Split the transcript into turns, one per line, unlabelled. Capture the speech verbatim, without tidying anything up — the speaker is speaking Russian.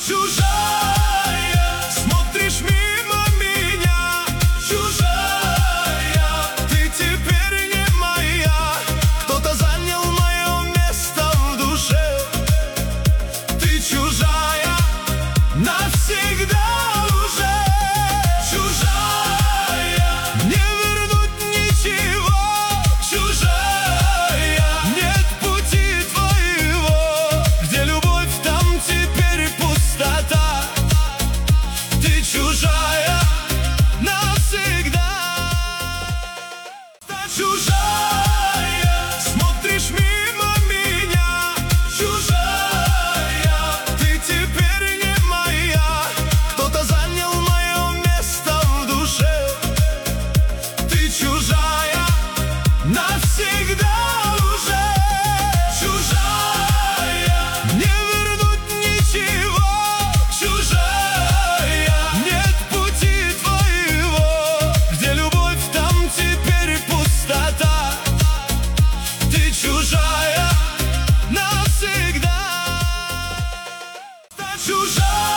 Чужая, смотришь мимо меня. Чужая, ты теперь не моя. Кто-то занял мое место в душе. Ты чужая навсегда уже. Чужая, не вернуть ничего. Чужая, нет пути твоего. Где любовь, там теперь пустота. Ты чужая навсегда. Чужая, смотришь мимо меня. Чужая, ты теперь не моя. Кто-то занял мое место в душе. Ты чужая навсегда уже. Чужая, не вернуть ничего. Чужая, нет пути твоего. Где любовь, там теперь пустота. Ты чужая навсегда. Чужая.